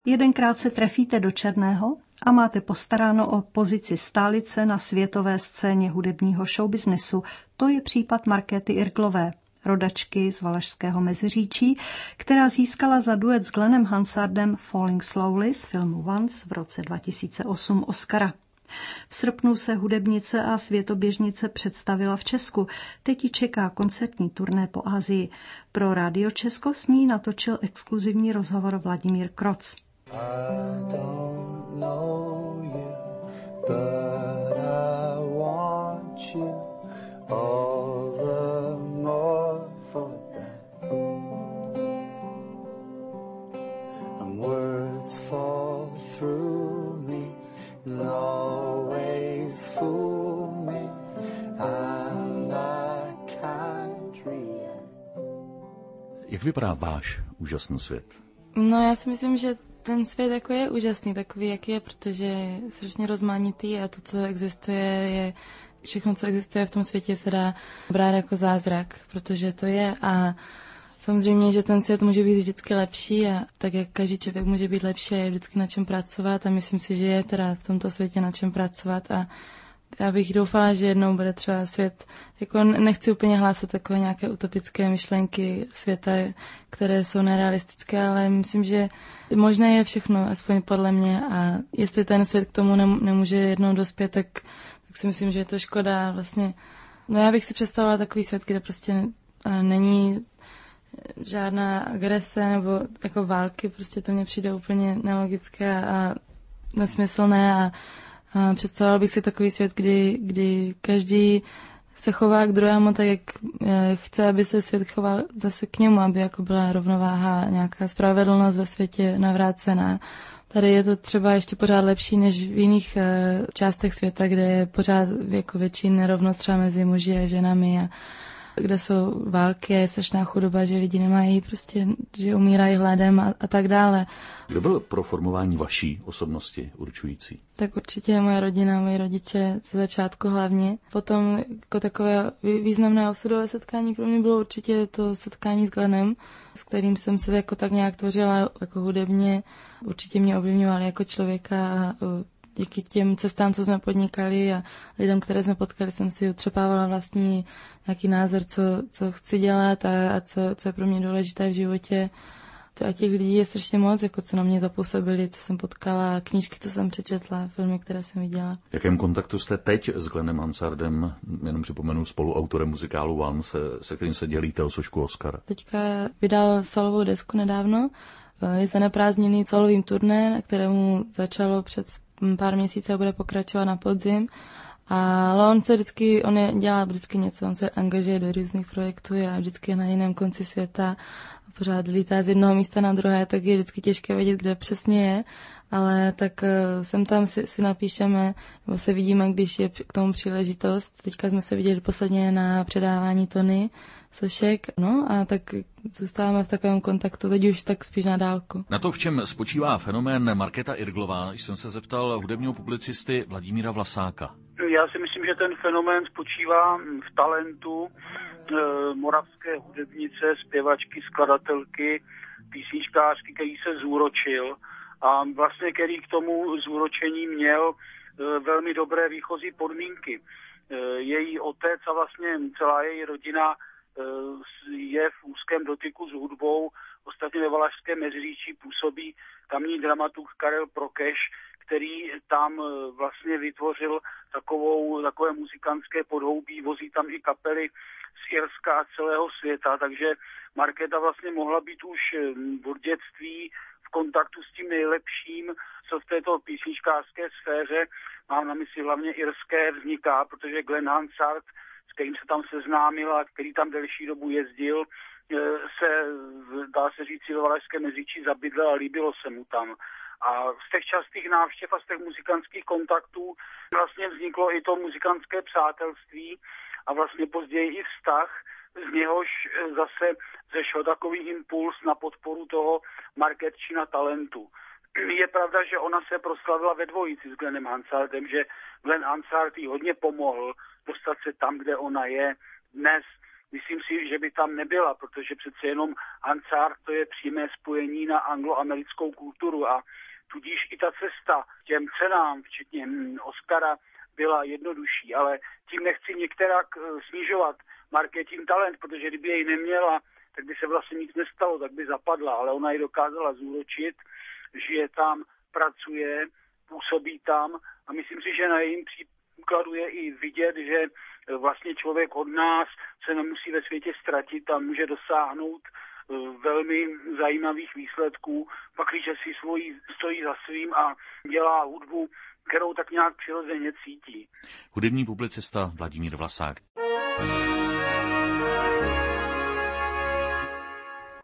Jedenkrát se trefíte do černého a máte postaráno o pozici stálice na světové scéně hudebního showbiznesu. To je případ Markéty Irglové, rodačky z Valašského Meziříčí, která získala za duet s Glennem Hansardem Falling Slowly z filmu Once v roce 2008 Oscara. V srpnu se hudebnice a světoběžnice představila v Česku. Teď ji čeká koncertní turné po Asii. Pro Rádio Česko s ní natočil exkluzivní rozhovor Vladimír Kroc. Jak vypadá váš úžasný svět? No, já si myslím, že ten svět jako je úžasný, takový, jak je, protože je strašně rozmanitý a to, co existuje, je všechno, co existuje v tom světě, se dá brát jako zázrak, protože to je a samozřejmě, že ten svět může být vždycky lepší a tak, jak každý člověk může být lepší, je vždycky na čem pracovat a myslím si, že je teda v tomto světě na čem pracovat a já bych doufala, že jednou bude třeba svět, jako nechci úplně hlásat takové nějaké utopické myšlenky světa, které jsou nerealistické, ale myslím, že možné je všechno, aspoň podle mě a jestli ten svět k tomu nemůže jednou dospět, tak si myslím, že je to škoda vlastně. No já bych si představila takový svět, kde prostě není žádná agrese nebo jako války, prostě to mně přijde úplně nelogické a nesmyslné a představoval bych si takový svět, kdy každý se chová k druhému tak, jak chce, aby se svět choval zase k němu, aby jako byla rovnováha, nějaká spravedlnost ve světě navrácená. Tady je to třeba ještě pořád lepší než v jiných částech světa, kde je pořád jako větší nerovnost třeba mezi muži a ženami a kde jsou války a je strašná chudoba, že lidi nemají prostě, že umírají hladem a tak dále. Kdo byl pro formování vaší osobnosti určující? Tak určitě moje rodina, moji rodiče ze začátku hlavně. Potom jako takové významné osudové setkání pro mě bylo určitě to setkání s Glennem, s kterým jsem se jako tak nějak tvořila jako hudebně. Určitě mě ovlivňoval jako člověka a díky těm cestám, co jsme podnikali a lidem, které jsme potkali, jsem si utřepávala vlastní nějaký názor, co chci dělat a co je pro mě důležité v životě. A těch lidí je strašně moc, jako co na mě zapůsobili, co jsem potkala, knížky, co jsem přečetla, filmy, které jsem viděla. V jakém kontaktu jste teď s Glennem Hansardem, jenom připomenu spoluautorem muzikálu Once, se kterým se dělíte o sošku Oscar? Teďka vydal solovou desku nedávno, je zaneprázdněný solovým turné, kterému začalo před pár měsíců a bude pokračovat na podzim. Ale on dělá vždycky něco, on se angažuje do různých projektů a vždycky je na jiném konci světa a pořád lítá z jednoho místa na druhé, tak je vždycky těžké vědět, kde přesně je, ale tak sem tam si napíšeme, nebo se vidíme, když je k tomu příležitost. Teďka jsme se viděli posledně na předávání Tony sošek, no a tak zůstáváme v takovém kontaktu, teď už tak spíš na dálku. Na to, v čem spočívá fenomén Markéta Irglová, jsem se zeptal hudebního publicisty Vladimíra Vlasáka. Já si myslím, že ten fenomén spočívá v talentu moravské hudebnice, zpěvačky, skladatelky, písničkářky, který se zúročil a vlastně který k tomu zúročení měl velmi dobré výchozí podmínky. Její otec a vlastně celá její rodina je v úzkém dotyku s hudbou, ostatně ve Valašském Meziříčí působí tamní dramaturg Karel Prokeš, který tam vlastně vytvořil takové muzikantské podhoubí, vozí tam i kapely z Irska a celého světa, takže Markéta vlastně mohla být už od dětství v kontaktu s tím nejlepším, co v této písničkářské sféře, mám na mysli hlavně irské, vzniká, protože Glenn Hansard, s kterým se tam seznámil a který tam delší dobu jezdil, se, dá se říct, ve Valašském Meziříčí zabydlel a líbilo se mu tam. A z těch častých návštěv a z těch muzikantských kontaktů vlastně vzniklo i to muzikantské přátelství a vlastně později i vztah, z něhož zase zešel takový impuls na podporu toho Markétčina talentu. Je pravda, že ona se proslavila ve dvojici s Glennem Hansardem, že Glenn Hansard jí hodně pomohl dostat se tam, kde ona je dnes. myslím si, že by tam nebyla, protože přece jenom Hansard to je přímé spojení na angloamerickou kulturu a tudíž i ta cesta těm cenám, včetně Oscara, byla jednodušší, ale tím nechci některak snižovat Markétin talent, protože kdyby jej neměla, tak by se vlastně nic nestalo, tak by zapadla, ale ona ji dokázala zúročit, žije tam, pracuje, působí tam a myslím si, že na jejím příkladu je i vidět, že vlastně člověk od nás se nemusí ve světě ztratit a může dosáhnout velmi zajímavých výsledků, pakliže si stojí za svým a dělá hudbu, kterou tak nějak přirozeně cítí. Hudební publicista Vladimír Vlasák.